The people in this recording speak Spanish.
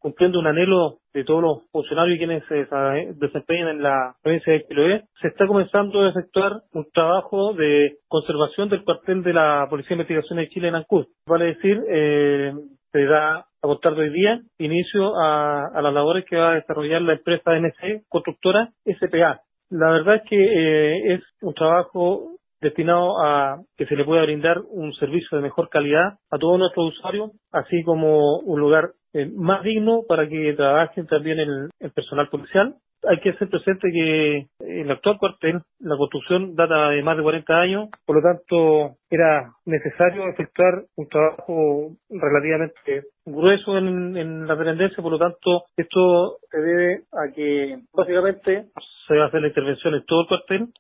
cumpliendo un anhelo de todos los funcionarios y quienes se desempeñan en la provincia de Chiloé, se está comenzando a efectuar un trabajo de conservación del cuartel de la Policía de Investigaciones de Chile en Ancud. Vale decir, se da a contar de hoy día inicio a las labores que va a desarrollar la empresa MC constructora SPA. La verdad es que es un trabajo destinado a que se le pueda brindar un servicio de mejor calidad a todos nuestros usuarios, así como un lugar más digno para que trabajen también el personal policial. Hay que hacer presente que el actual cuartel, la construcción data de más de 40 años, por lo tanto era necesario efectuar un trabajo relativamente grueso en la dependencia, por lo tanto esto se debe a que básicamente se va a hacer la intervención en todo el cuartel